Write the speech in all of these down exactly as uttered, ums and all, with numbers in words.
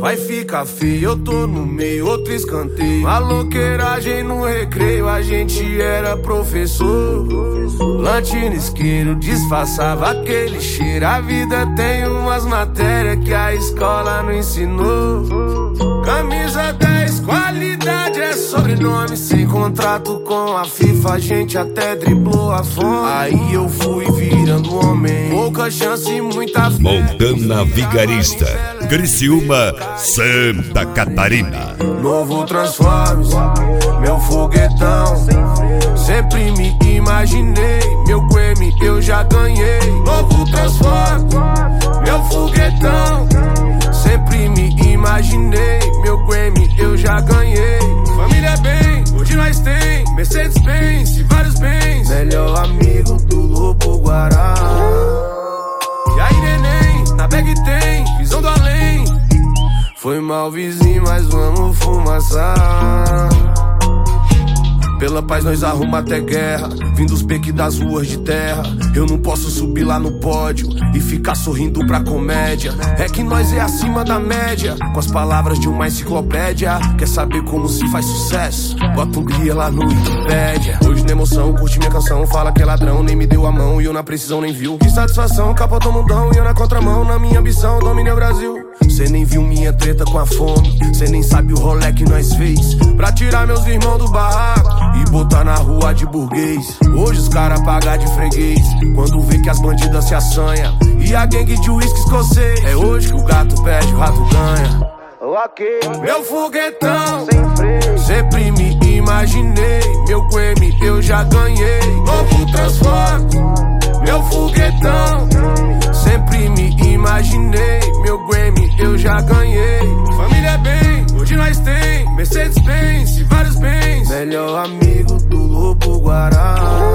vai ficar feio, eu tô no meio, outro escanteio. Maloqueiragem no recreio, a gente era professor. Lanche no isqueiro, disfarçava aquele cheiro. A vida tem umas matérias que a escola não ensinou. Camisa dez, qualidade é sobrenome. Sem contrato com a FIFA, a gente até driblou a fome. Aí eu fui virando homem, pouca chance e muita fé. Montana Vigarista, Criciúma, Santa Catarina. Novo Transformers, meu foguetão. Sempre me imaginei, meu Grammy eu já ganhei. Novo Transformers, meu foguetão. Sempre me imaginei, meu Grammy eu já ganhei. Família bem, hoje nós tem Mercedes-Benz e vários bens. Melhor amigo do Lobo Guará. E aí neném, na bag tem visão do além. Foi mal vizinho, mas vamos fumaçar. Pela paz nós arruma até guerra, vindo os peques das ruas de terra. Eu não posso subir lá no pódio e ficar sorrindo pra comédia. É que nós é acima da média, com as palavras de uma enciclopédia. Quer saber como se faz sucesso? Bota um guia lá no Wikipédia. Hoje na emoção, curte minha canção, fala que é ladrão, nem me deu a mão e eu na precisão nem viu. Que satisfação, capotou o mundão e eu na contramão. Na minha ambição, dominei o Brasil. Cê nem viu minha treta com a fome, cê nem sabe o rolê que nós fez pra tirar meus irmãos do barraco e botar na rua de burguês. Hoje os cara pagam de freguês quando vê que as bandidas se assanha e a gangue de uísque escocês. É hoje que o gato perde, o rato ganha. Meu foguetão, sempre me imaginei, meu Grammy eu já ganhei. Novo Transformers, meu foguetão. Sempre me imaginei, meu Grammy eu já ganhei. Família bem, hoje nós tem Mercedes-Benz e vários bens. Melhor amigo do Lobo Guará.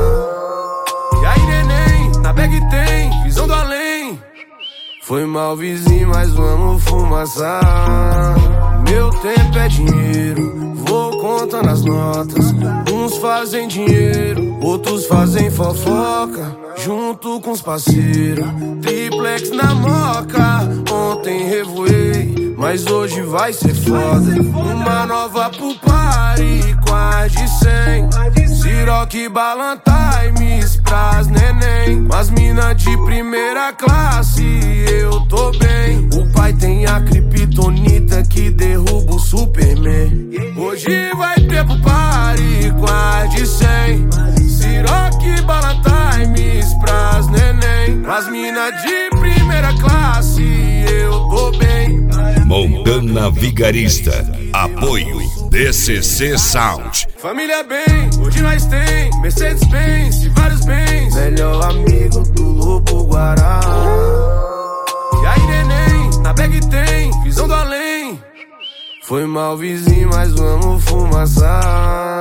E aí neném, na bag tem visão do além. Foi mal vizinho, mas vamos fumaçar. Meu tempo é dinheiro, vou contando as notas. Uns fazem dinheiro, outros fazem fofoca. Junto com os parceiros, triplex na moca. Ontem revoei, mas hoje vai ser foda. Uma nova pro party, quase cem. Ciroc, Ballantimes pras neném. Com as mina de primeira classe, eu tô bem. O pai tem a criptonita que derruba o Superman. Hoje vai ter pro party, quase cem. Ciroc, Ballantimes pras neném. Com as mina de primeira classe, eu tô bem. Montana Vigarista, apoio D C C Sound. Família bem, hoje nós tem Mercedes-Benz e vários bens. Melhor amigo do Lobo Guará. E aí neném, na bag tem visão do além. Foi mal vizinho, mas vamos fumaçar.